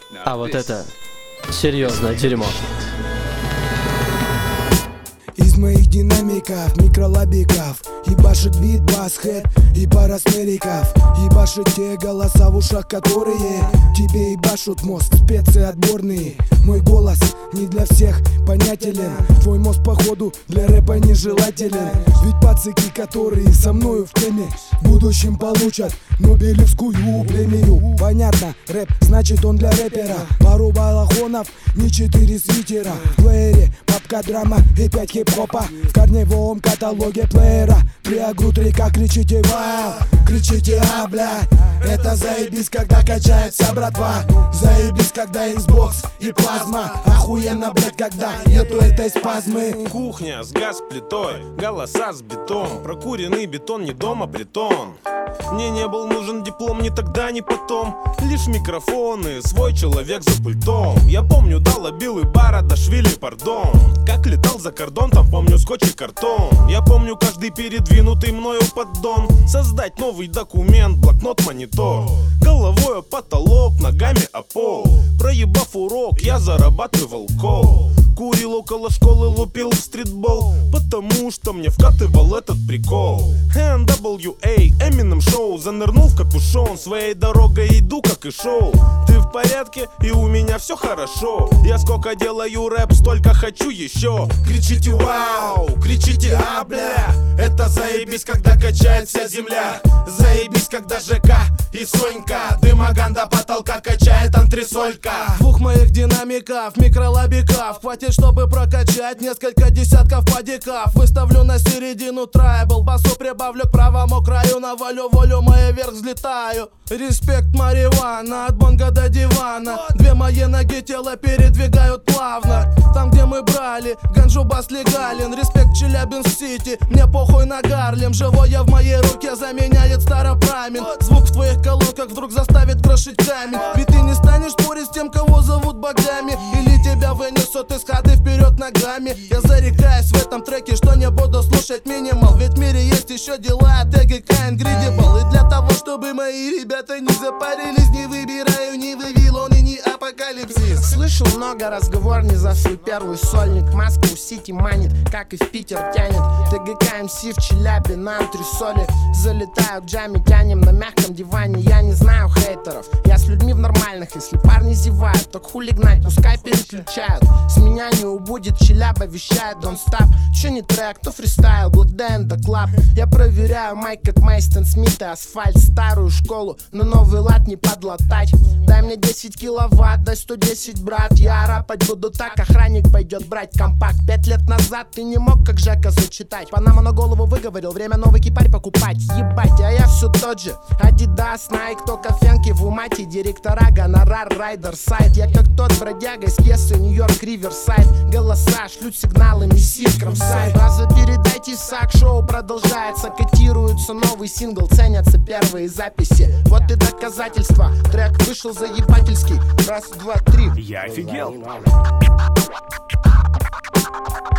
А вот это серьезное дерьмо. Из моих динамиков, микролабиков ебашит бит, бас-хэт и пара снериков. Ебашит те голоса в ушах, которые тебе ебашут мозг, специи отборные. Мой голос не для всех понятелен, твой мозг походу для рэпа нежелателен. Ведь пацаки, которые со мною в теме, в будущем получат Нобелевскую премию. Понятно, рэп значит он для рэпера. Пару балахонов, не 4 свитера. В плеере папка драма и 5 хип-хопа. В корневом каталоге плеера при агрутриках кричите вау, кричите а, бля. Это заебись, когда качается братва. Заебись, когда Xbox и плазма. Охуенно, блядь, когда нету этой спазмы. Кухня с газ-плитой, голоса с бетон. Прокуренный бетон, не дома притон. Мне не был нужен диплом ни тогда, ни потом. Лишь микрофоны, свой человек за пультом. Я помню, дала Билл и Барадашвили, пардон. Как летал за кордон, там помню скотч и картон. Я помню каждый передвинутый мною поддон. Создать новый документ, блокнот, монитор. Головой о потолок, ногами о пол. Проебав урок, я зарабатывал кол. Курил около школы, лупил в стритбол. Потому что мне вкатывал этот прикол. NWA, Eminem шоу. Занырнул в капюшон, своей дорогой иду, как и шоу. Ты в порядке, и у меня все хорошо. Я сколько делаю рэп, столько хочу еще. Кричите вау, кричите а, бля. Это заебись, когда качает вся земля. Заебись, когда ЖК и Сонька дымоган до потолка качает антресолька. Двух моих динамиков, микролабиков хватит, чтобы прокачать несколько десятков падиков. Выставлю на середину трайбл, басу прибавлю к правому краю. Навалю волю, моя вверх взлетаю. Респект марихуана, от бонга до дивана. Две мои ноги тело передвигают плавно. Там, где мы брали, ганджу бас легален. Респект Челябинск-Сити, мне похуй на Гарлем. Живое в моей руке заменяет старопрамин. Звук в твоих колонках вдруг заставит крошить камень. Ведь ты не станешь спорить с тем, кого зовут богами. Или тебя вынесут из хаты вперед ногами. Я зарекаюсь в этом треке, что не буду слушать минимал. Ведь в мире есть еще дела, ТГК Incredible. И для того, чтобы мои ребята не запарились, не выбираю ни Вавилон и ни Апокалипсис. Слышал много разговор не за свой первый сольник. Москву-Сити манит, как и в Питер тянет. ТГК МС в Челябе на антресоли. Залетаю к джаме, тянем на мягком диване. Я не знаю хейтеров, я с людьми в нормальных. Если парни зевают, так хули гнать, пускай переключают. С меня не убудет, Челяба вещает don't stop. Чё не трек, то фристайл, Black Day and the Club. Я проверяю майк, как Мейстон Смит и асфальт. Старую школу, но новый лад не подлатать. Дай мне 10 киловатт, дай 110, брат. Я рапать буду так, охранник пойдет брать компакт. 5 лет назад ты не мог, как Жека, зачитать. Панама на голову выговорил, время новый кипарь покупать. Ебать, а я все тот же. Адидас, Найк, только фенки в умате. Директора, гонорар, райдер, сайт. Я как тот бродяга из пьесы Нью-Йорк, Риверсайд. Голоса шлют сигналы, мессир, кромсайд. Раза передайте сак, шоу продолжается. Котируется новый сингл, ценятся первые записи. Вот и доказательства, трек вышел заебательский. Раз, два, три. Я офигел.